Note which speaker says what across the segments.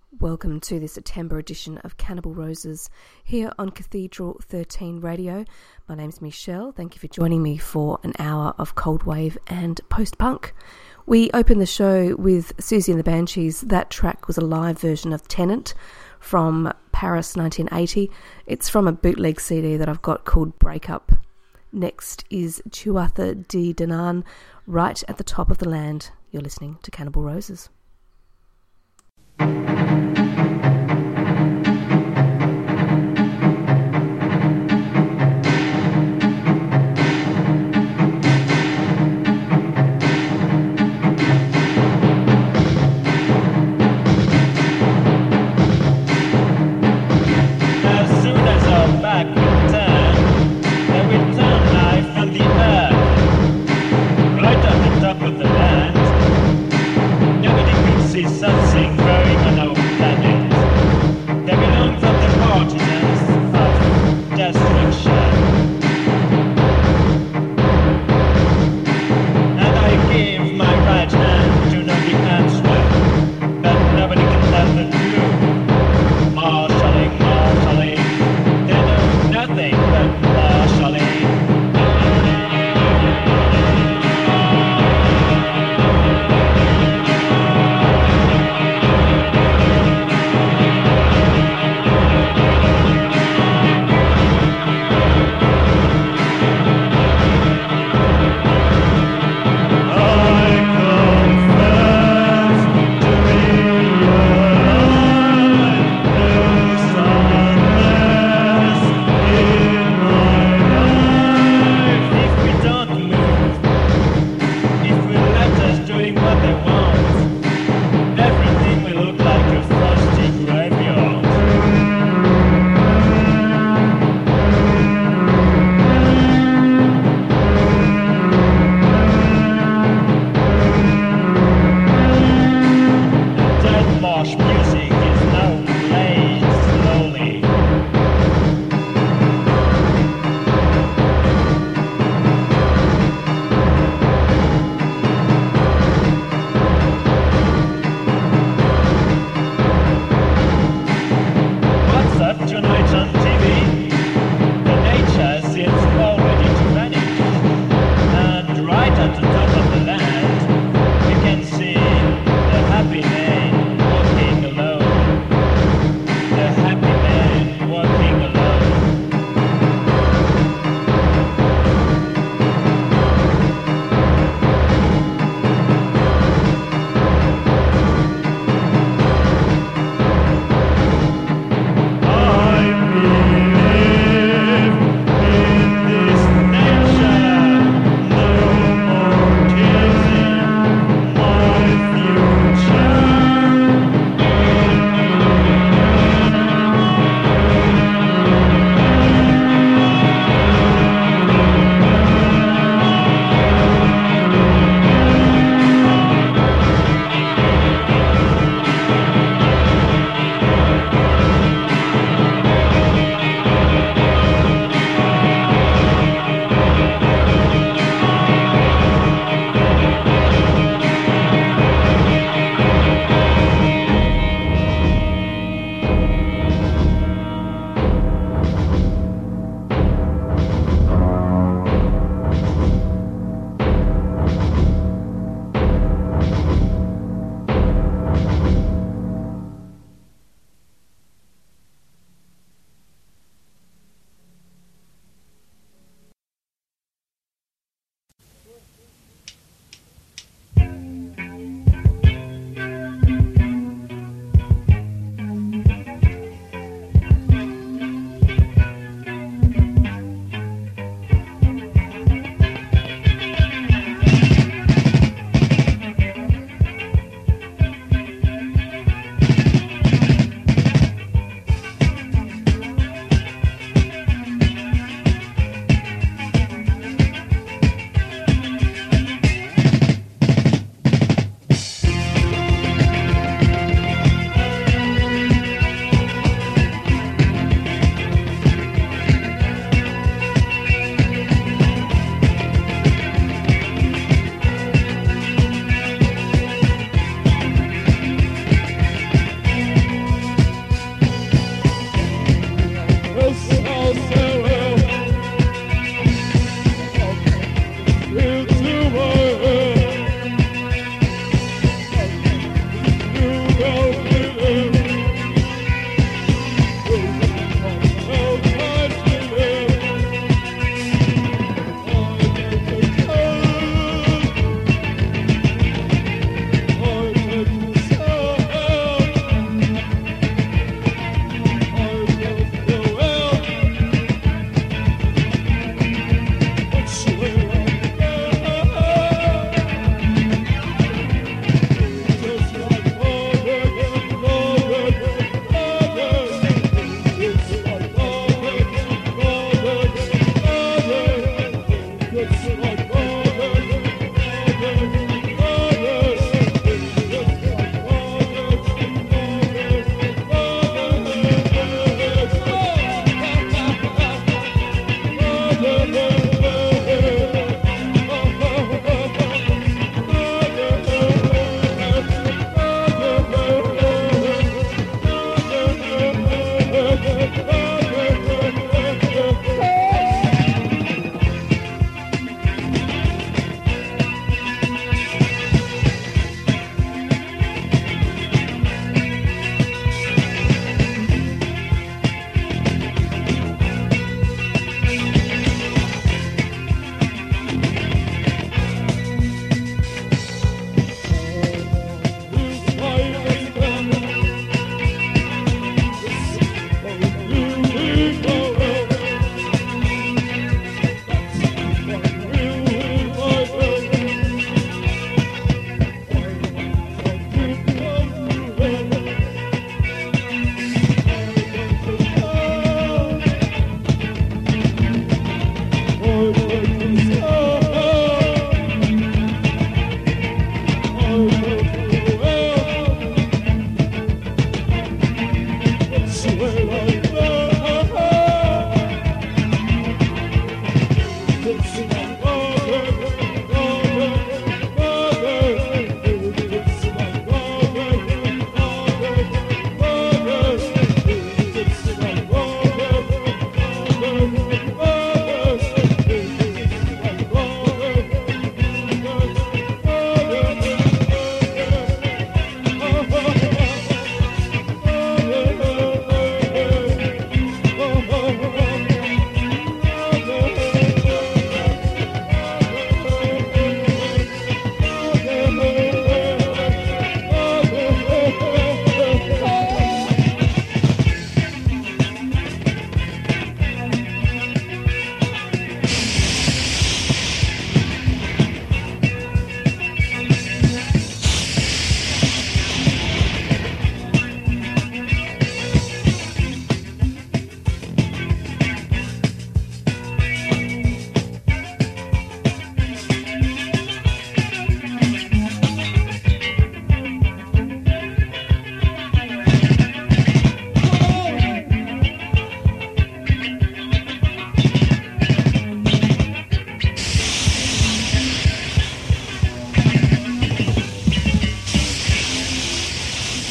Speaker 1: Welcome to the September edition of Cannibal Roses here on Cathedral 13 Radio. My name's Michelle. Thank you for joining me for an hour of cold wave and post-punk. We opened the show with Susie and the Banshees. That track was a live version of Tenant from Paris 1980. It's from a bootleg CD that I've got called Breakup. Next is Tuatha Dé Danann, Right at the Top of the Land. You're listening to Cannibal Roses.
Speaker 2: Something growing on our planet. They belong from the partisans of destruction. And I give my right hand to know the answer, but nobody can tell the truth. Marshalling, marshalling, they know nothing but marshalling.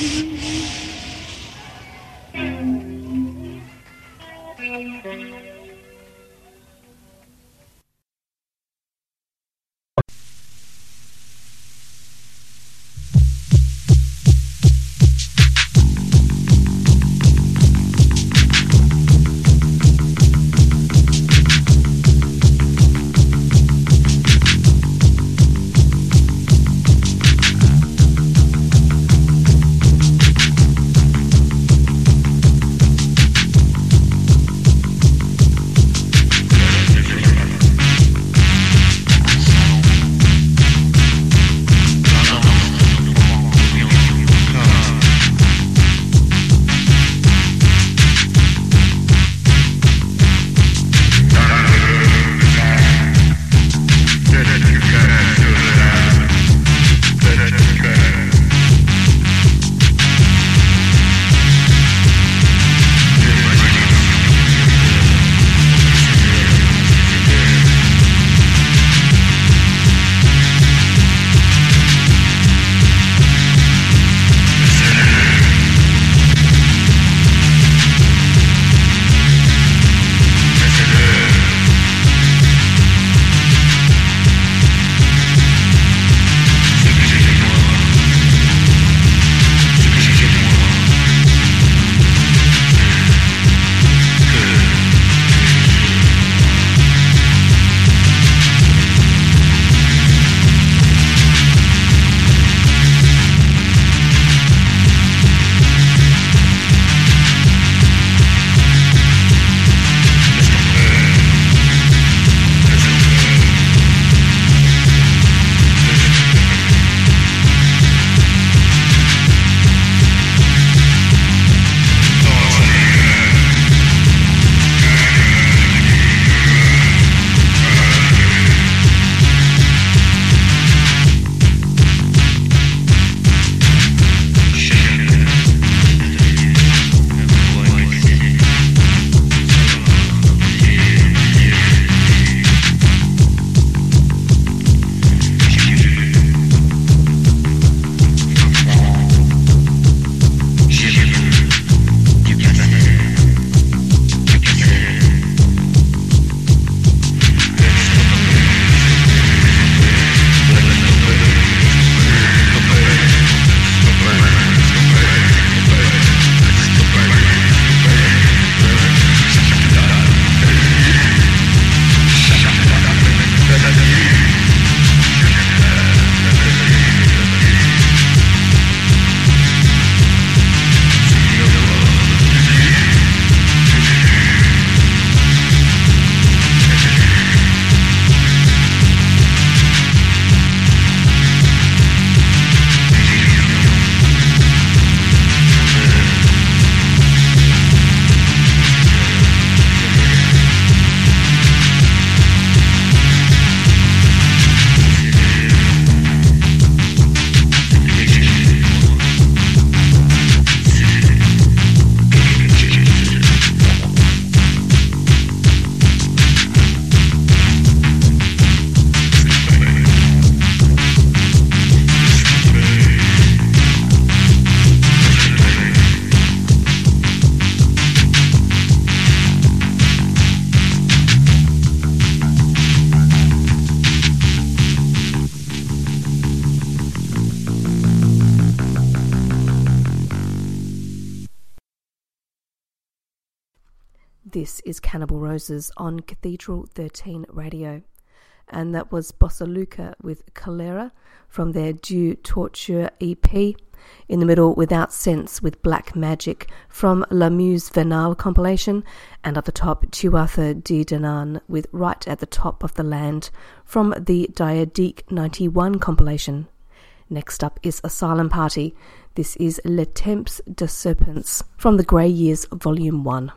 Speaker 1: This is Cannibal Roses on Cathedral 13 Radio. And that was Bossa Luca with Cholera from their Dieu Torture EP. In the middle, Without Sense with Black Magic from La Muse Vernal compilation. And at the top, Tuatha De Danann with Right at the Top of the Land from the Diadique 91 compilation. Next up is Asylum Party. This is Le Temps de Serpents from the Grey Years Volume 1.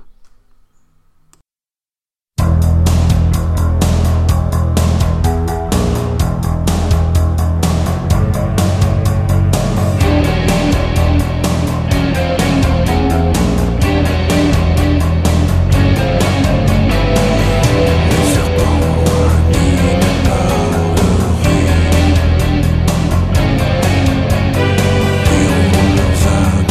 Speaker 3: Time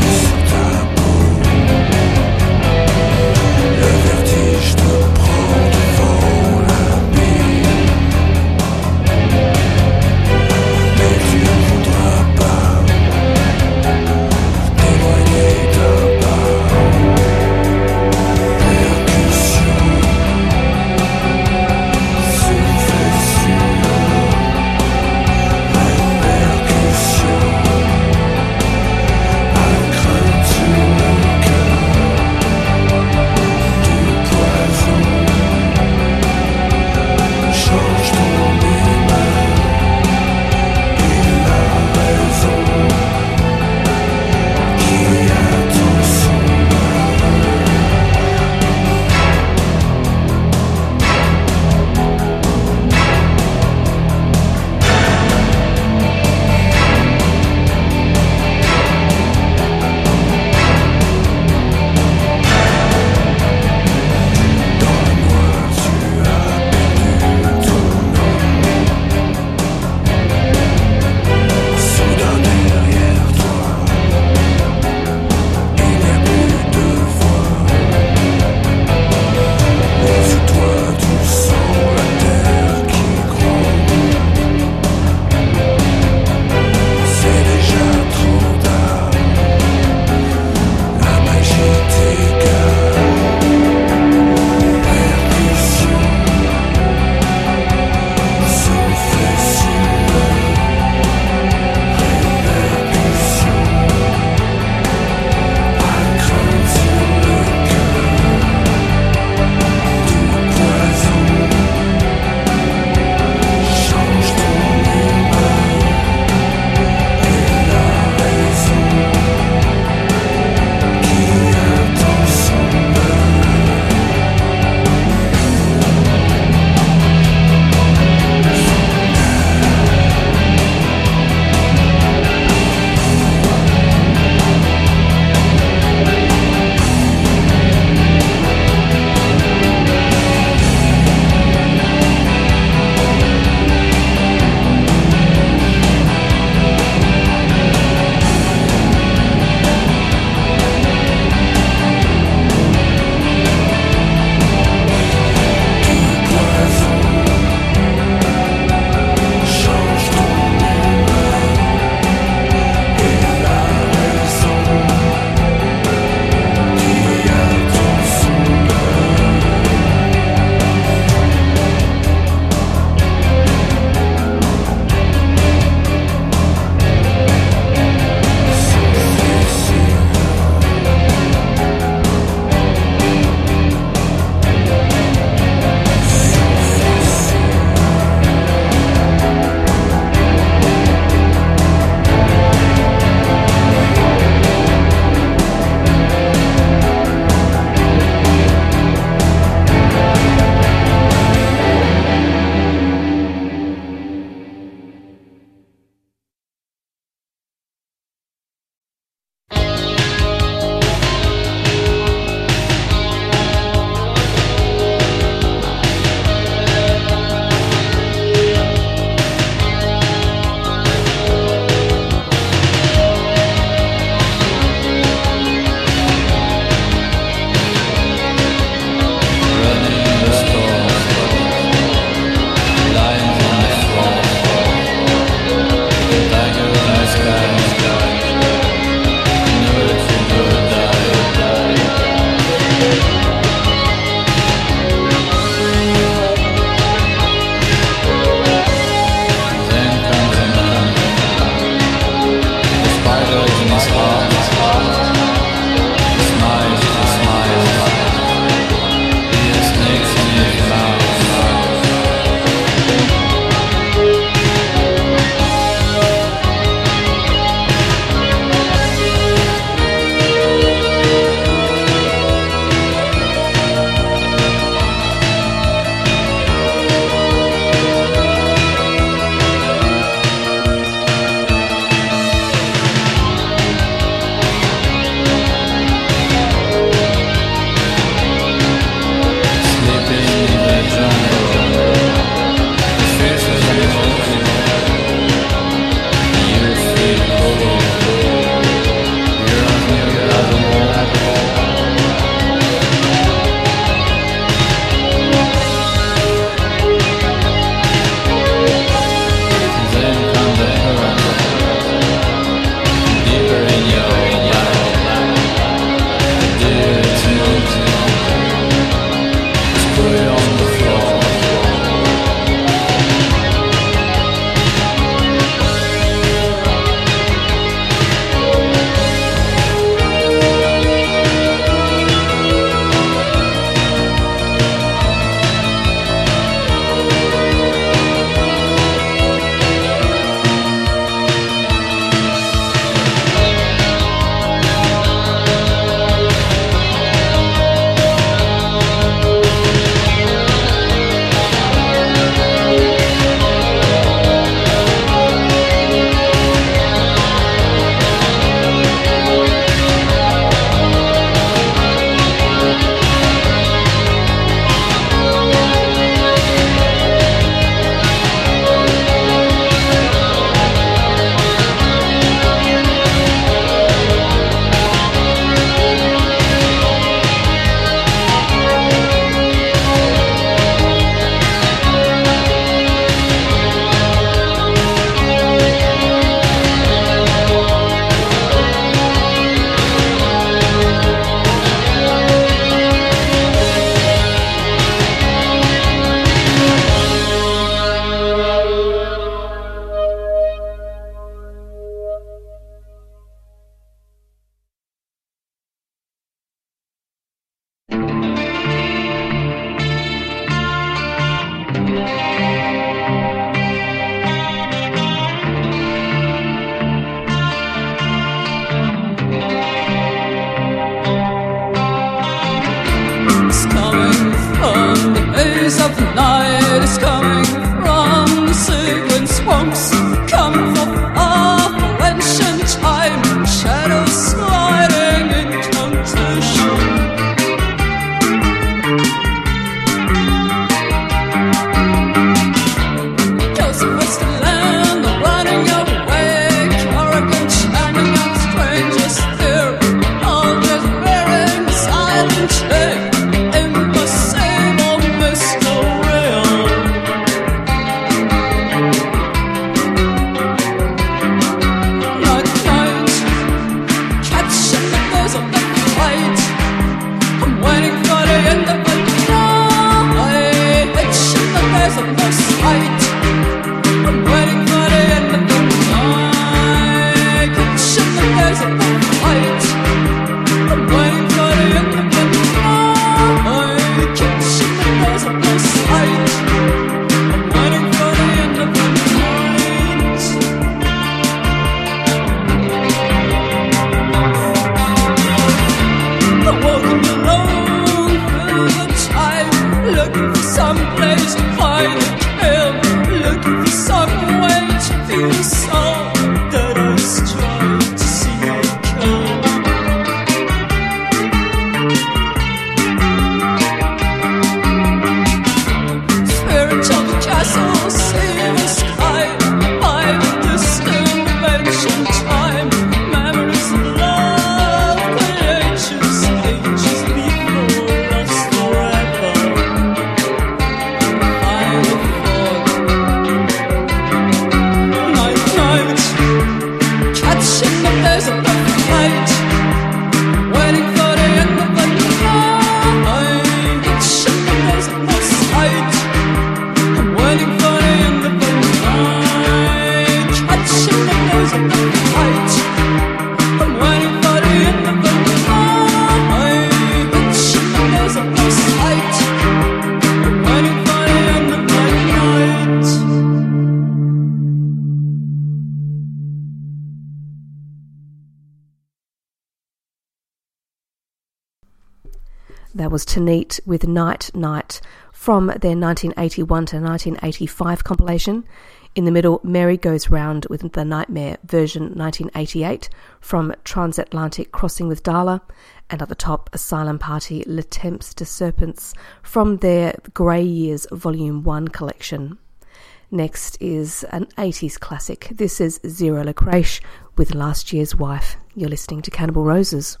Speaker 1: That was Tanit with Night Night from their 1981 to 1985 compilation. In the middle, Mary Goes Round with The Nightmare version 1988 from Transatlantic Crossing with Darla. And at the top, Asylum Party, Le Temps de Serpents from their Grey Years Volume 1 collection. Next is an 80s classic. This is Zero Le Crèche with Last Year's Wife. You're listening to Cannibal Roses.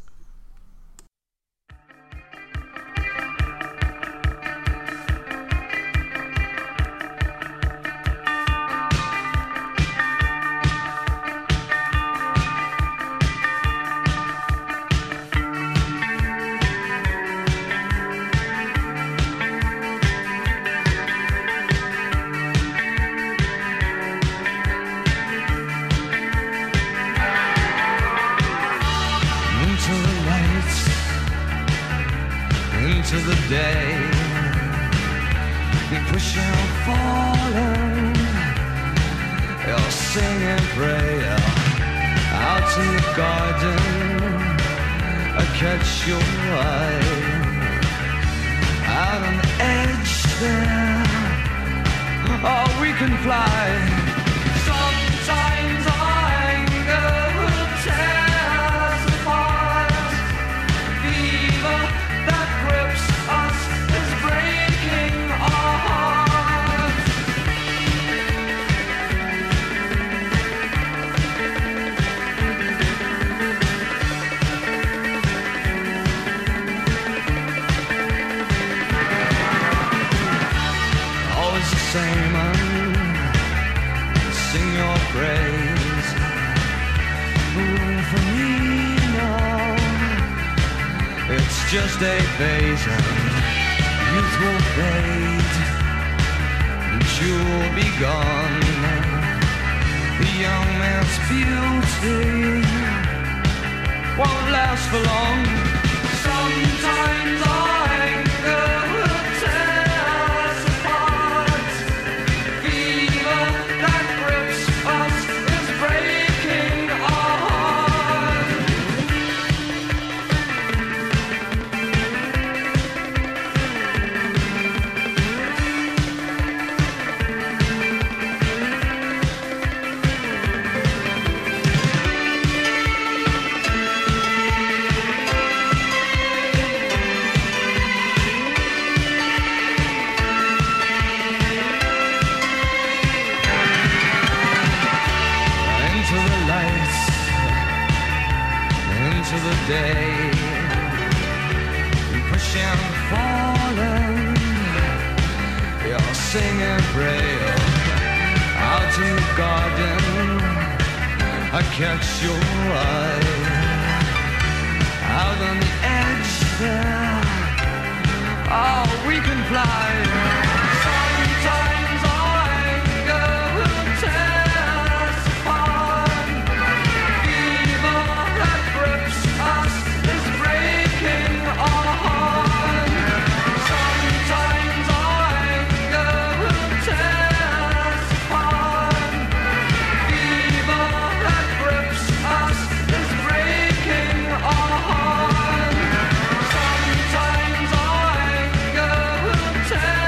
Speaker 3: Into the day, you push and follow, you'll sing and pray out in the garden. I catch your eye out on the edge there. Oh, we can fly. Sometimes anger will tear us apart. Fever that grips us is breaking our hearts. Always the same, sing your praise. For me now, it's just a phase, youth will fade, and you'll be gone. The young man's beauty won't last for long. Sometimes anger will tear us apart. Fever that grips us is breaking our hearts. Into the day, push and falling, you'll sing and pray out in the garden. I catch your eye out on the edge there. Oh, we can fly. Sometimes anger will tear us apart. Fever that grips us is breaking our heart. Sometimes anger will tear us apart. Fever that grips us is breaking our heart. Sometimes anger will tear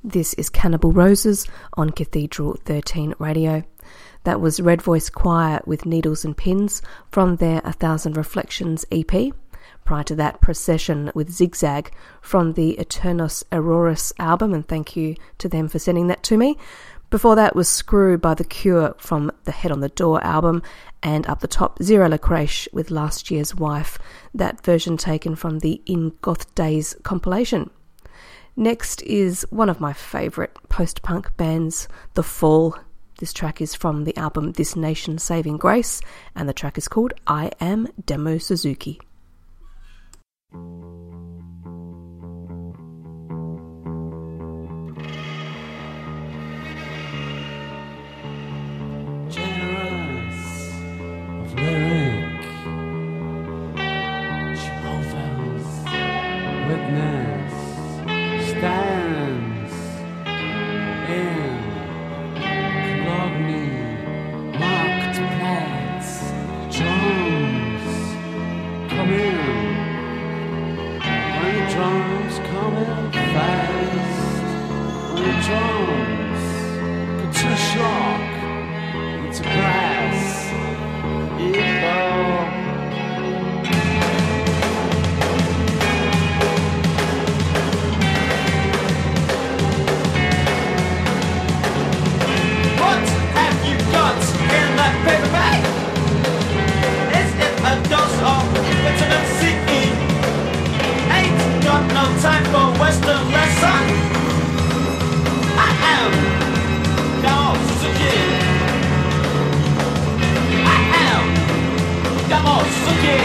Speaker 1: This is Cannibal Roses on Cathedral 13 Radio. That was Red Voice Choir with Needles and Pins from their 1,000 Reflections EP. Prior to that, Procession with Zigzag from the Eternos Aurorus album, and thank you to them for sending that to me. Before that was Screw by The Cure from the Head on the Door album, and up the top, Zero La Crèche with Last Year's Wife, that version taken from the In Goth Days compilation. Next is one of my favourite post-punk bands, The Fall. This track is from the album This Nation Saving Grace, and the track is called I Am Demo Suzuki.
Speaker 4: Generous of lyric, Jehovah's Witness stands in Clogny marketplace. Drums come in, when the drums come in fast, when the drums get to shock, it's grass, evil.
Speaker 5: What have you got in that paper bag? Is it a dose of vitamin C? Ain't got no time for Western lesson. I am Damo Suzuki. I am Damo Suzuki.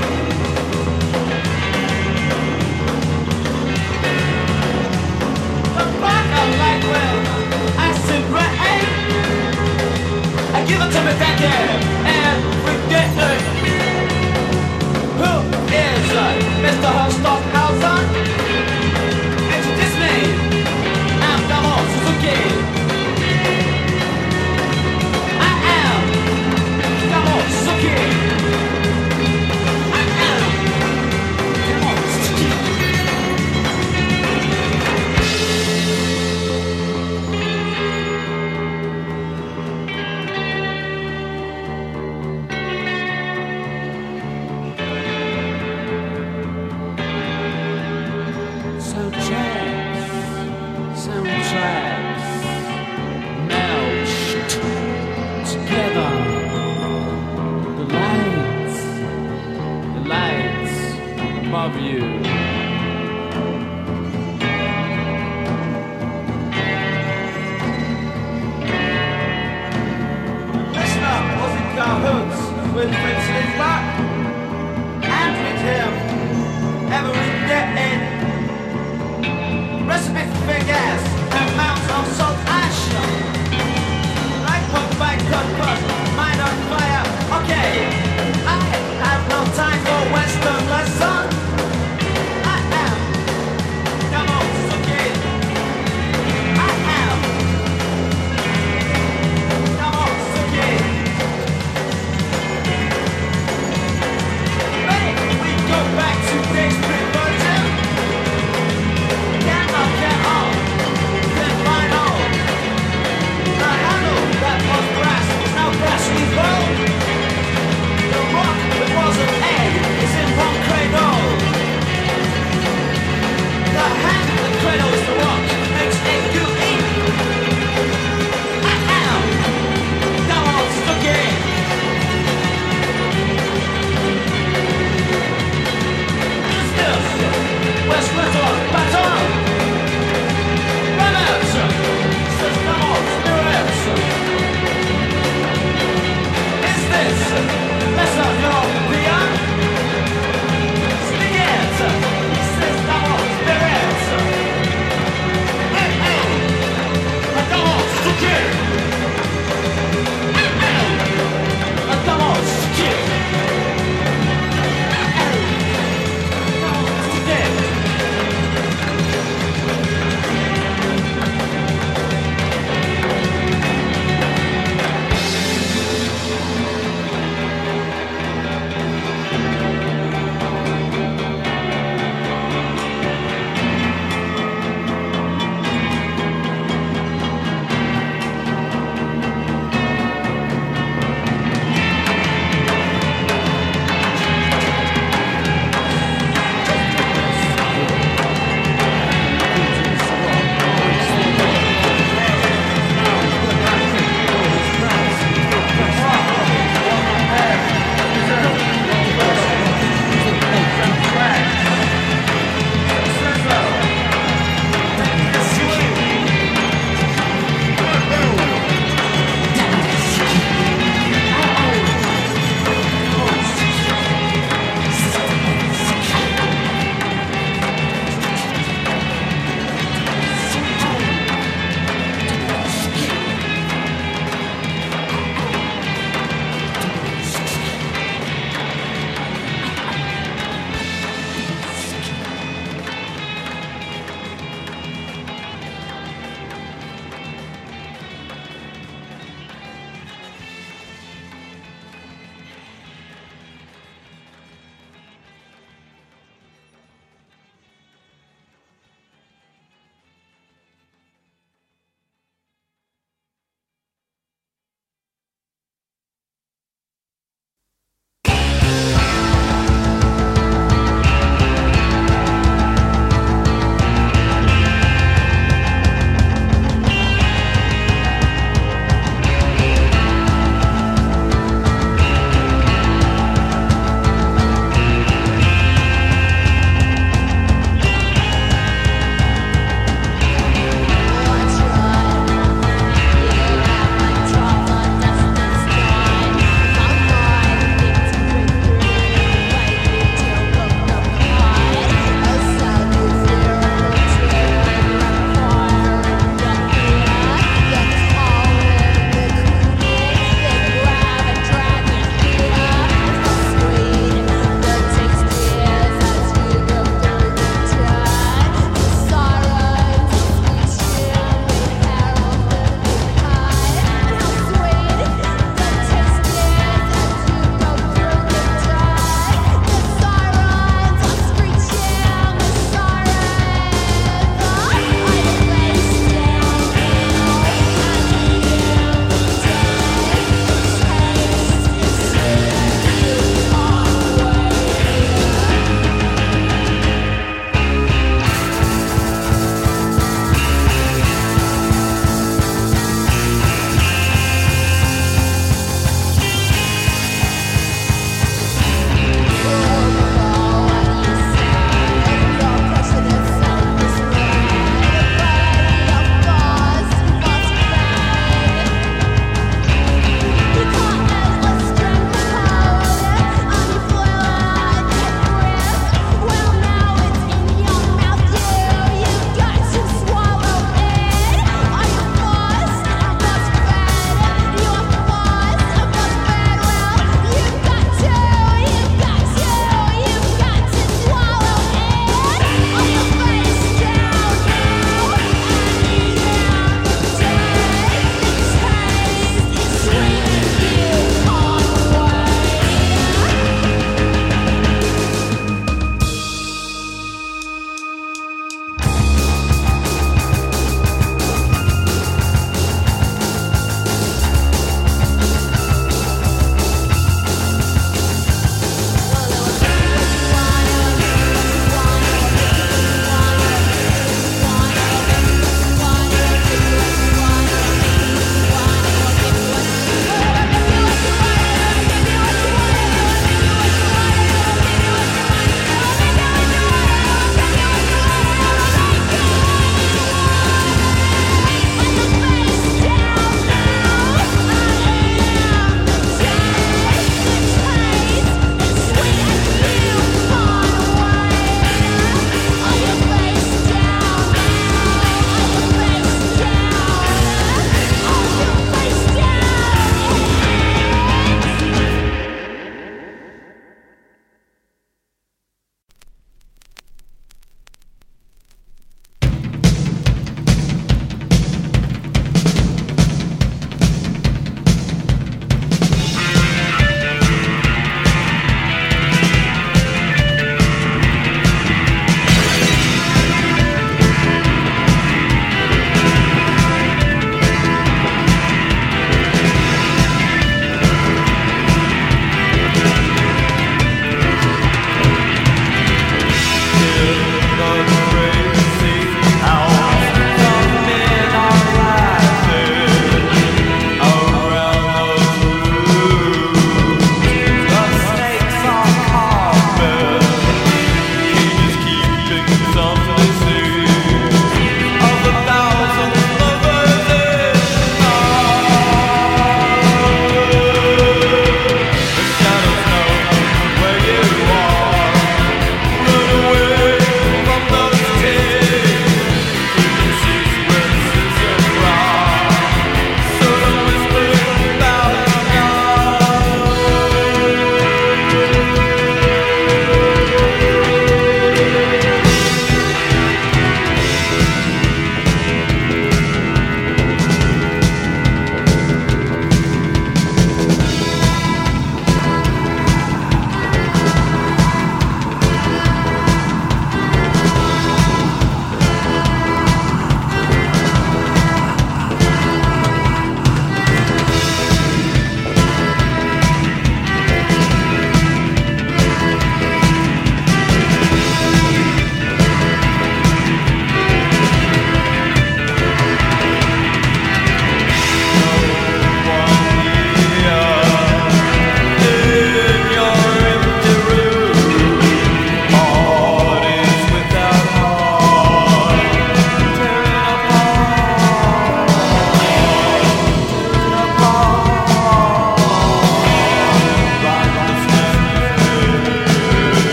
Speaker 5: The fuck I like with acid rain. I give it to me back here and forget it. Who is Mr. Stockhausen? Introduce me. I'm Damo Suzuki. I am Damo Suzuki. I am Damo Suzuki.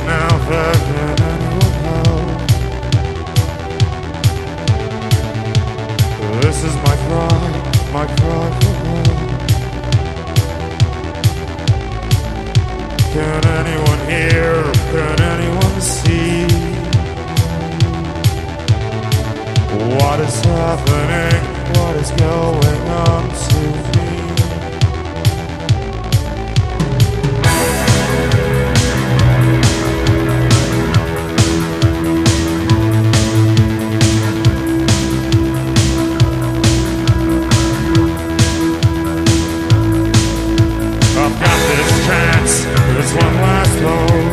Speaker 6: never can anyone help. This is my cry for help. Can anyone hear? Can anyone see? What is happening? What is going on to me? I've got this chance, this one last hope.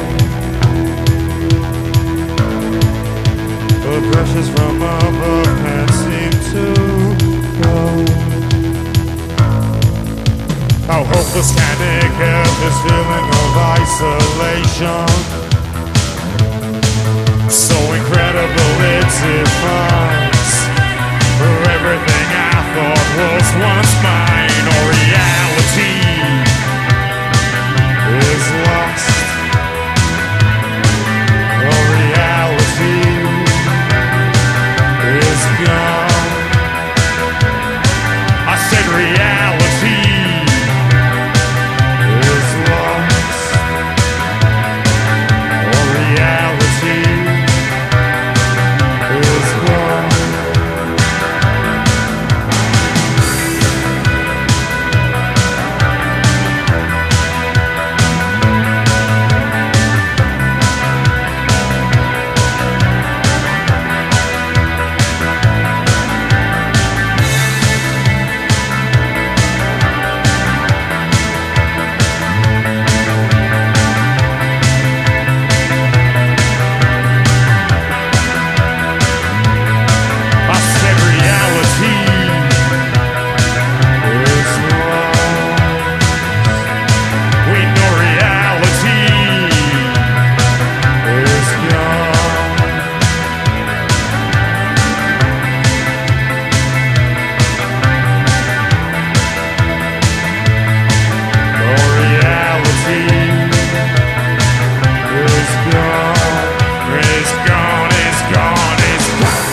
Speaker 6: The pressures from above can't seem to go. How hopeless can it get, this feeling of isolation? So incredible it defines everything I thought was once mine, or reality is lost. Or reality is gone. I said reality is lost. Or reality is gone. I said reality is lost. We know reality is gone. No reality is gone. Is gone. Is gone. Is gone.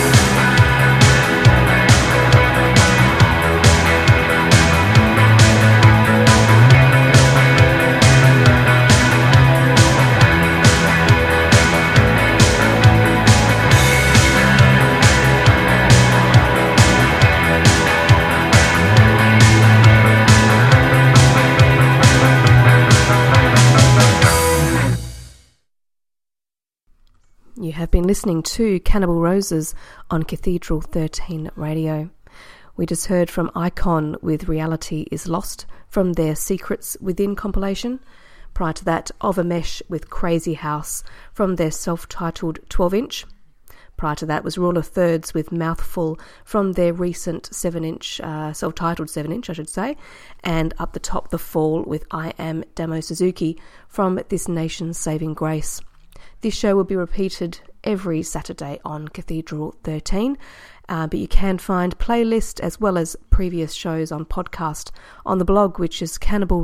Speaker 1: You have been listening to Cannibal Roses on Cathedral 13 Radio. We just heard from Icon with Reality is Lost from their Secrets Within compilation. Prior to that, Of a Mesh with Crazy House from their self-titled 12-inch. Prior to that was Rule of Thirds with Mouthful from their recent 7-inch, self-titled 7-inch, I should say. And up the top, The Fall with I Am Damo Suzuki from This Nation's Saving Grace. This show will be repeated every Saturday on Cathedral 13, but you can find playlist as well as previous shows on podcast on the blog, which is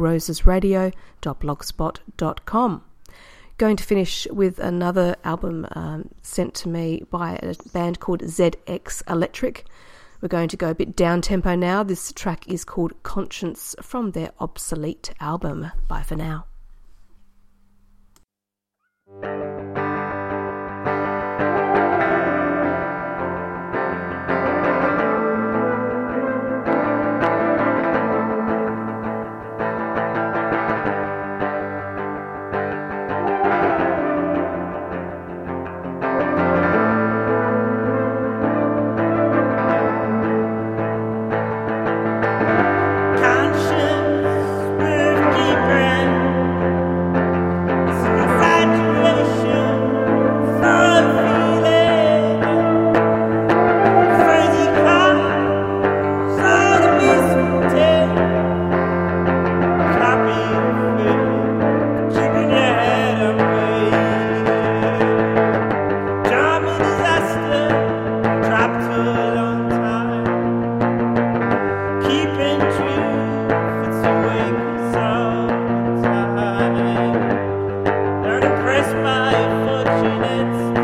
Speaker 1: cannibalrosesradio.blogspot.com. Going to finish with another album sent to me by a band called ZX Electric. We're going to go a bit down-tempo now. This track is called Conscience from their Obsolete album. Bye for now.
Speaker 7: Conscience with deep breath. pushing it.